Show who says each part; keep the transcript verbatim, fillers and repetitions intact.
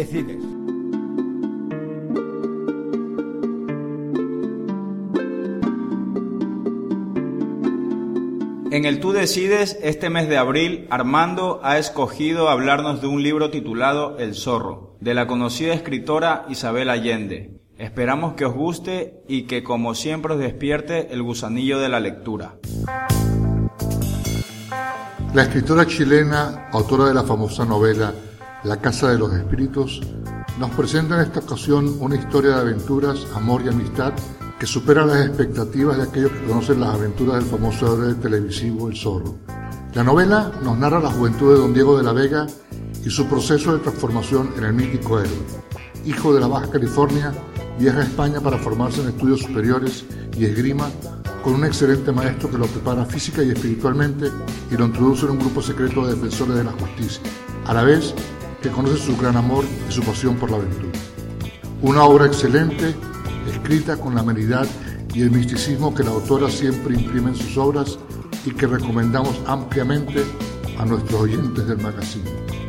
Speaker 1: decides.
Speaker 2: En el Tú Decides, este mes de abril, Armando ha escogido hablarnos de un libro titulado El Zorro, de la conocida escritora Isabel Allende. Esperamos que os guste y que, como siempre, os despierte el gusanillo de la lectura.
Speaker 3: La escritora chilena, autora de la famosa novela La Casa de los Espíritus, nos presenta en esta ocasión una historia de aventuras, amor y amistad que supera las expectativas de aquellos que conocen las aventuras del famoso héroe televisivo El Zorro. La novela nos narra la juventud de don Diego de la Vega y su proceso de transformación en el mítico héroe. Hijo de la Baja California, viaja a España para formarse en estudios superiores y esgrima con un excelente maestro que lo prepara física y espiritualmente y lo introduce en un grupo secreto de defensores de la justicia, a la vez que conoce su gran amor y su pasión por la aventura. Una obra excelente, escrita con la amenidad y el misticismo que la autora siempre imprime en sus obras y que recomendamos ampliamente a nuestros oyentes del magazine.